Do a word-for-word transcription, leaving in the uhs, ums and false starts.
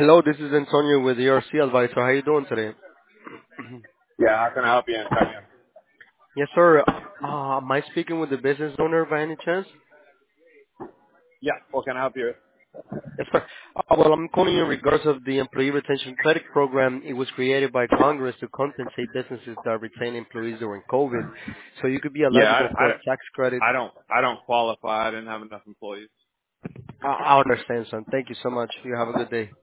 Hello, this is Antonio with the E R C Advisor. How you doing today? Yeah, how can I help you, Antonio? Yes, sir. Uh, am I speaking with the business owner by any chance? Yeah, what can I help you with? Yes, sir. Uh, well, I'm calling you in regards of the Employee Retention Credit Program. It was created by Congress to compensate businesses that retain employees during COVID. So you could be Yeah, eligible I, for a I, tax credit. I don't, I don't qualify. I didn't have enough employees. Uh, I understand, son. Thank you so much. You have a good day.